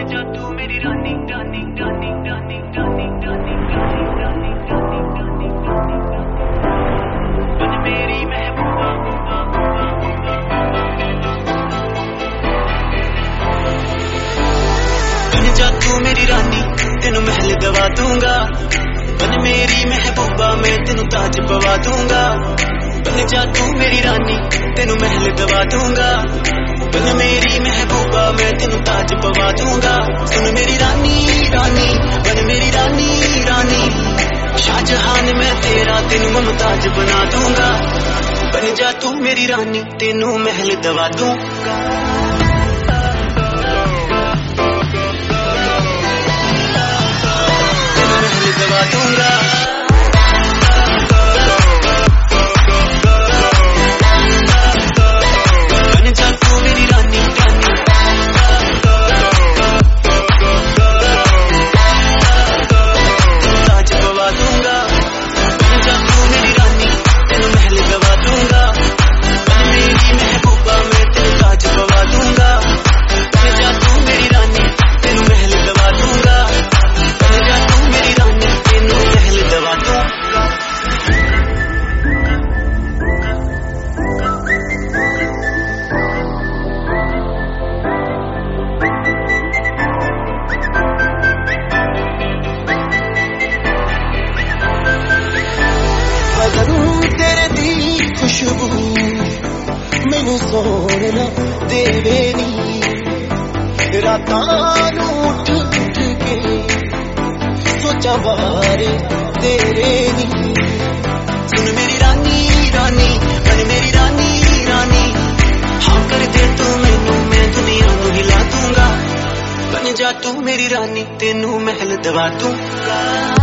जा तू मेरी रानी रानी रानी रानी रानी रानी रानी रानी रानी रानी बन मेरी महबूबा बन जा तू मेरी रानी तेनू महल दवा दूंगा। बन मेरी महबूबा मैं तेनू ताज पवा दूंगा। बन जा तू मेरी रानी तेनू महल दवा दूंगा। बन मेरी महबूबा मैं तेनू ताज पवा दूंगा। सुन मेरी रानी रानी बन मेरी रानी रानी शाहजहान मैं तेरा तेनू मुमताज बना दूंगा। बन जा तू मेरी रानी तेनू महल दवा दूंगा। तेनू महल दवा दूंगा। तेरे दी खुशबू मैनू सोने ना देवे नी रातां नू उठ उठ के सोचा बारे तेरे नी। सुन मेरी रानी रानी बन मेरी रानी रानी हाँ कर दे तू मैनू मैं दुनिया नू हिला दूंगा। बन जा तू मेरी रानी तेनू महल दवा दूंगा।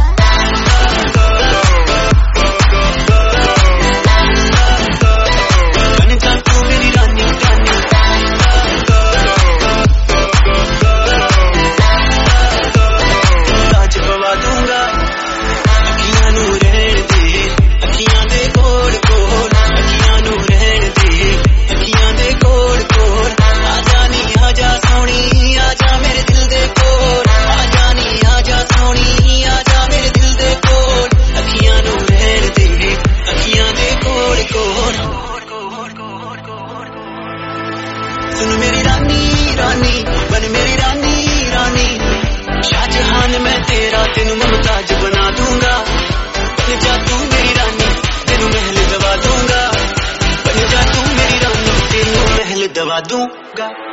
सुन मेरी रानी रानी बन मेरी रानी रानी शाहजहान मैं तेरा तेनू मुमताज बना दूंगा। बन जा तू मेरी रानी तेनू महल दवा दूंगा। बन जा तू मेरी रानी तेनू महल दवा दूंगा।